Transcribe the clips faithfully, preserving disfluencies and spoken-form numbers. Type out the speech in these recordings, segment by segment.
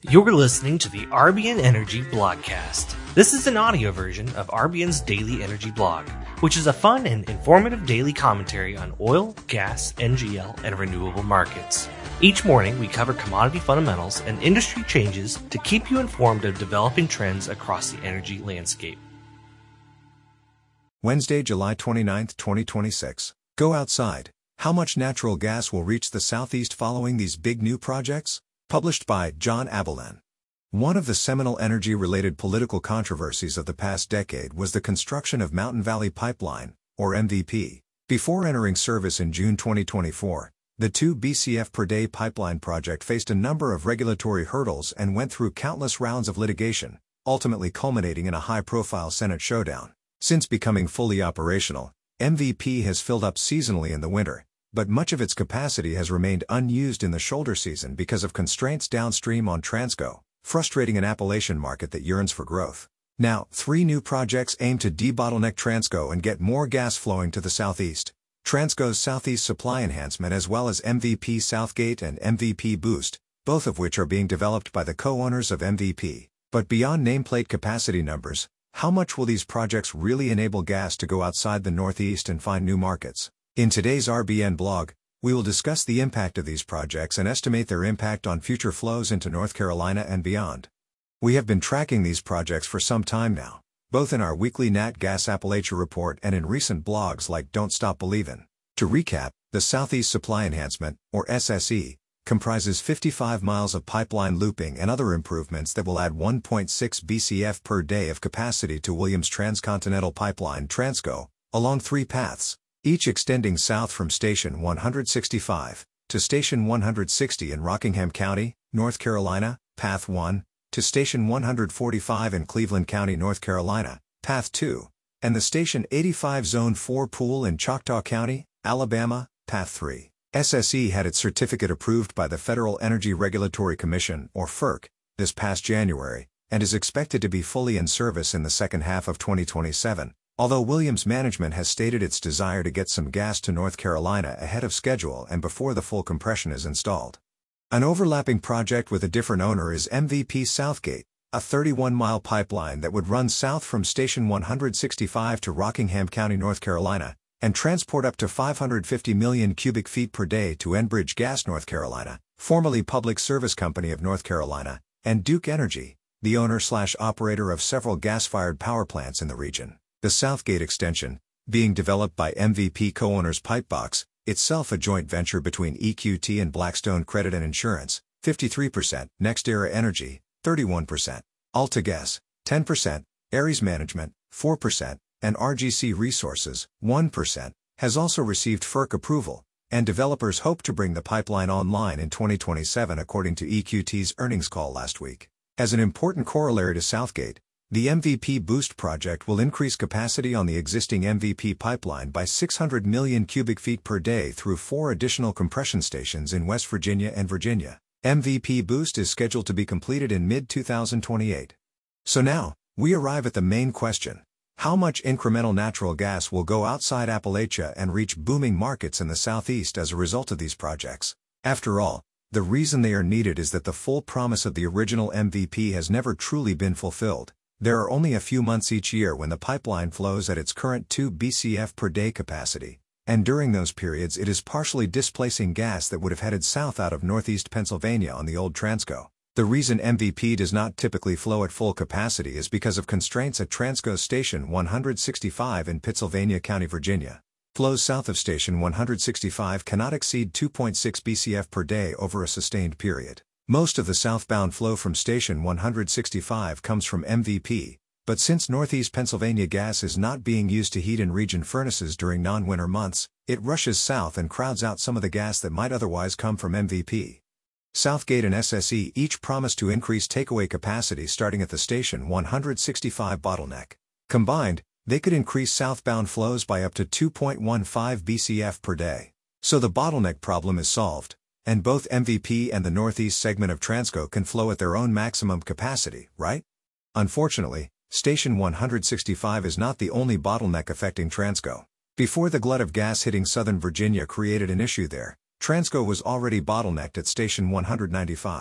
You're listening to the R B N Energy Blogcast. This is an audio version of R B N's Daily Energy Blog, which is a fun and informative daily commentary on oil, gas, N G L, and renewable markets. Each morning, we cover commodity fundamentals and industry changes to keep you informed of developing trends across the energy landscape. Wednesday, July twenty-ninth, twenty twenty-six. Go outside. How much natural gas will reach the southeast following these big new projects? Published by John Abelin. One of the seminal energy-related political controversies of the past decade was the construction of Mountain Valley Pipeline, or M V P. Before entering service in June twenty twenty-four, the two B C F per day pipeline project faced a number of regulatory hurdles and went through countless rounds of litigation, ultimately culminating in a high-profile Senate showdown. Since becoming fully operational, M V P has filled up seasonally in the winter, but much of its capacity has remained unused in the shoulder season because of constraints downstream on Transco, frustrating an Appalachian market that yearns for growth. Now, three new projects aim to debottleneck Transco and get more gas flowing to the southeast. Transco's Southeast Supply Enhancement as well as M V P Southgate and M V P Boost, both of which are being developed by the co-owners of M V P. But beyond nameplate capacity numbers, how much will these projects really enable gas to go outside the Northeast and find new markets? In today's R B N blog, we will discuss the impact of these projects and estimate their impact on future flows into North Carolina and beyond. We have been tracking these projects for some time now, both in our weekly Nat Gas Appalachia report and in recent blogs like Don't Stop Believin'. To recap, the Southeast Supply Enhancement, or S S E, comprises fifty-five miles of pipeline looping and other improvements that will add one point six B C F per day of capacity to Williams Transcontinental Pipeline Transco, along three paths, each extending south from Station one hundred sixty-five to Station one hundred sixty in Rockingham County, North Carolina, Path one, to Station one hundred forty-five in Cleveland County, North Carolina, Path two, and the Station eighty-five Zone four pool in Choctaw County, Alabama, Path three. S S E had its certificate approved by the Federal Energy Regulatory Commission, or FERC, this past January, and is expected to be fully in service in the second half of twenty twenty-seven. Although Williams management has stated its desire to get some gas to North Carolina ahead of schedule and before the full compression is installed. An overlapping project with a different owner is M V P Southgate, a thirty-one mile pipeline that would run south from Station one hundred sixty-five to Rockingham County, North Carolina, and transport up to five hundred fifty million cubic feet per day to Enbridge Gas North Carolina, formerly Public Service Company of North Carolina, and Duke Energy, the owner-slash-operator of several gas-fired power plants in the region. The Southgate extension, being developed by M V P co-owners Pipebox, itself a joint venture between E Q T and Blackstone Credit and Insurance, fifty-three percent, NextEra Energy, thirty-one percent, AltaGas, ten percent, Ares Management, four percent, and R G C Resources, one percent, has also received FERC approval, and developers hope to bring the pipeline online in twenty twenty-seven according to E Q T's earnings call last week. As an important corollary to Southgate, the M V P Boost project will increase capacity on the existing M V P pipeline by six hundred million cubic feet per day through four additional compression stations in West Virginia and Virginia. M V P Boost is scheduled to be completed in mid twenty twenty-eight. So now, we arrive at the main question. How much incremental natural gas will go outside Appalachia and reach booming markets in the southeast as a result of these projects? After all, the reason they are needed is that the full promise of the original M V P has never truly been fulfilled. There are only a few months each year when the pipeline flows at its current two B C F per day capacity, and during those periods it is partially displacing gas that would have headed south out of northeast Pennsylvania on the old Transco. The reason M V P does not typically flow at full capacity is because of constraints at Transco's Station one hundred sixty-five in Pittsylvania County, Virginia. Flows south of Station one hundred sixty-five cannot exceed two point six B C F per day over a sustained period. Most of the southbound flow from Station one hundred sixty-five comes from M V P, but since Northeast Pennsylvania gas is not being used to heat in-region furnaces during non-winter months, it rushes south and crowds out some of the gas that might otherwise come from M V P. Southgate and S S E each promise to increase takeaway capacity starting at the Station one hundred sixty-five bottleneck. Combined, they could increase southbound flows by up to two point one five B C F per day. So the bottleneck problem is solved, and both M V P and the northeast segment of Transco can flow at their own maximum capacity, right? Unfortunately, Station one hundred sixty-five is not the only bottleneck affecting Transco. Before the glut of gas hitting southern Virginia created an issue there, Transco was already bottlenecked at Station one hundred ninety-five.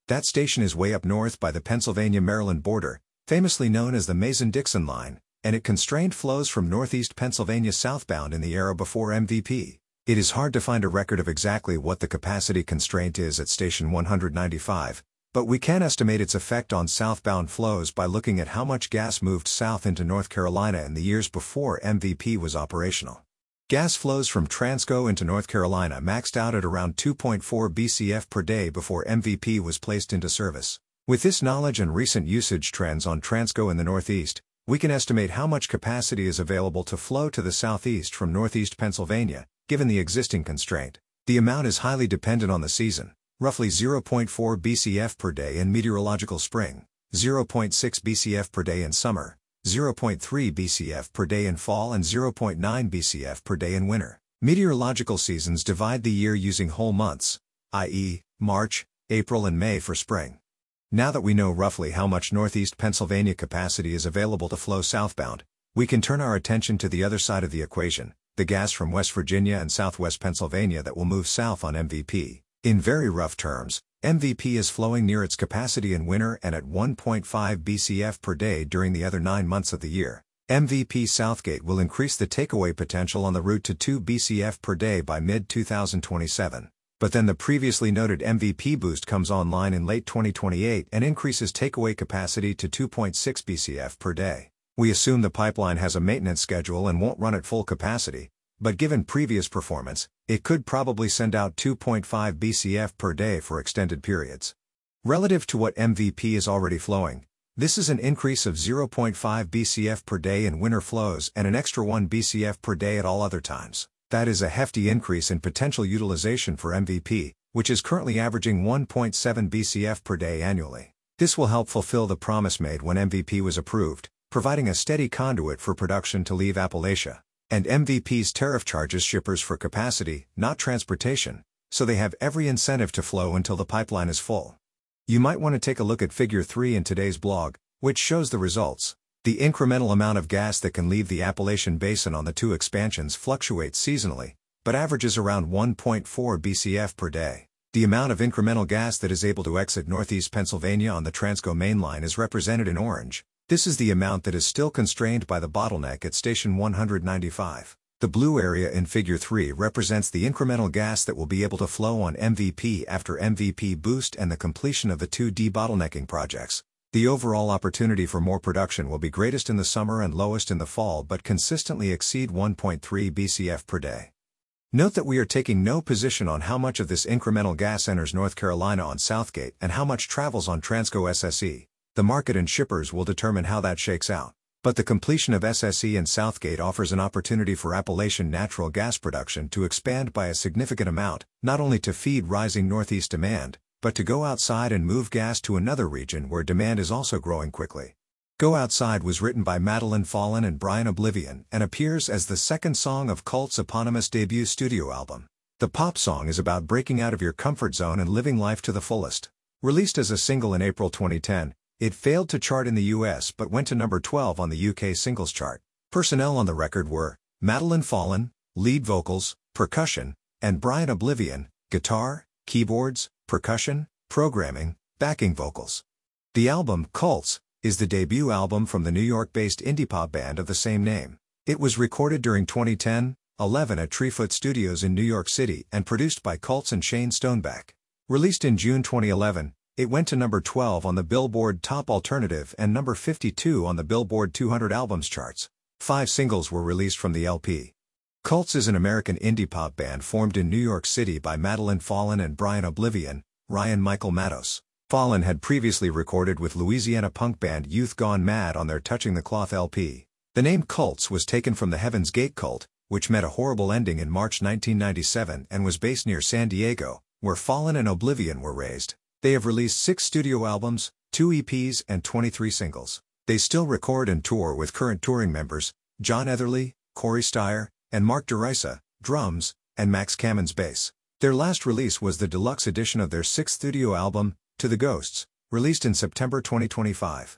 That station is way up north by the Pennsylvania-Maryland border, famously known as the Mason-Dixon Line, and it constrained flows from northeast Pennsylvania southbound in the era before M V P. It is hard to find a record of exactly what the capacity constraint is at station one hundred ninety-five, but we can estimate its effect on southbound flows by looking at how much gas moved south into North Carolina in the years before M V P was operational. Gas flows from Transco into North Carolina maxed out at around two point four B C F per day before M V P was placed into service. With this knowledge and recent usage trends on Transco in the Northeast, we can estimate how much capacity is available to flow to the southeast from northeast Pennsylvania, given the existing constraint. The amount is highly dependent on the season, roughly zero point four B C F per day in meteorological spring, zero point six B C F per day in summer, zero point three B C F per day in fall and zero point nine B C F per day in winter. Meteorological seasons divide the year using whole months, that is, March, April and May for spring. Now that we know roughly how much northeast Pennsylvania capacity is available to flow southbound, we can turn our attention to the other side of the equation, the gas from West Virginia and southwest Pennsylvania that will move south on M V P. In very rough terms, M V P is flowing near its capacity in winter and at one point five B C F per day during the other nine months of the year. M V P Southgate will increase the takeaway potential on the route to two B C F per day by mid twenty twenty-seven. But then the previously noted M V P boost comes online in late twenty twenty-eight and increases takeaway capacity to two point six B C F per day. We assume the pipeline has a maintenance schedule and won't run at full capacity, but given previous performance, it could probably send out two point five B C F per day for extended periods. Relative to what M V P is already flowing, this is an increase of zero point five B C F per day in winter flows and an extra one B C F per day at all other times. That is a hefty increase in potential utilization for M V P, which is currently averaging one point seven B C F per day annually. This will help fulfill the promise made when M V P was approved, providing a steady conduit for production to leave Appalachia. And M V P's tariff charges shippers for capacity, not transportation, so they have every incentive to flow until the pipeline is full. You might want to take a look at Figure three in today's blog, which shows the results. The incremental amount of gas that can leave the Appalachian Basin on the two expansions fluctuates seasonally, but averages around one point four B C F per day. The amount of incremental gas that is able to exit northeast Pennsylvania on the Transco mainline is represented in orange. This is the amount that is still constrained by the bottleneck at station one hundred ninety-five. The blue area in Figure three represents the incremental gas that will be able to flow on M V P after M V P boost and the completion of the two debottlenecking projects. The overall opportunity for more production will be greatest in the summer and lowest in the fall but consistently exceed one point three B C F per day. Note that we are taking no position on how much of this incremental gas enters North Carolina on Southgate and how much travels on Transco S S E. The market and shippers will determine how that shakes out. But the completion of S S E and Southgate offers an opportunity for Appalachian natural gas production to expand by a significant amount, not only to feed rising Northeast demand, but to go outside and move gas to another region where demand is also growing quickly. Go Outside was written by Madeline Fallen and Brian Oblivion and appears as the second song of Cult's eponymous debut studio album. The pop song is about breaking out of your comfort zone and living life to the fullest. Released as a single in April twenty ten, it failed to chart in the U S but went to number twelve on the U K singles chart. Personnel on the record were Madeline Fallen, lead vocals, percussion, and Brian Oblivion, guitar, keyboards, percussion, programming, backing vocals. The album, Cults, is the debut album from the New York-based indie pop band of the same name. It was recorded during twenty ten eleven at Treefoot Studios in New York City and produced by Cults and Shane Stoneback. Released in June twenty eleven, it went to number twelve on the Billboard Top Alternative and number fifty-two on the Billboard two hundred Albums charts. Five singles were released from the L P. Cults is an American indie pop band formed in New York City by Madeline Fallen and Brian Oblivion, Ryan Michael Matos. Fallen had previously recorded with Louisiana punk band Youth Gone Mad on their Touching the Cloth L P. The name Cults was taken from the Heaven's Gate cult, which met a horrible ending in March nineteen ninety-seven and was based near San Diego, where Fallen and Oblivion were raised. They have released six studio albums, two E Ps and twenty-three singles. They still record and tour with current touring members, John Etherly, Corey Steyer, and Mark DeRisa, drums, and Max Cammons bass. Their last release was the deluxe edition of their sixth studio album, To the Ghosts, released in September twenty twenty-five.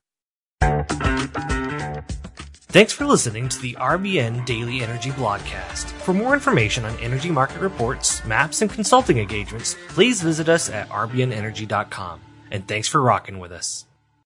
Thanks for listening to the R B N Daily Energy Blogcast. For more information on energy market reports, maps, and consulting engagements, please visit us at r b n energy dot com. and thanks for rocking with us.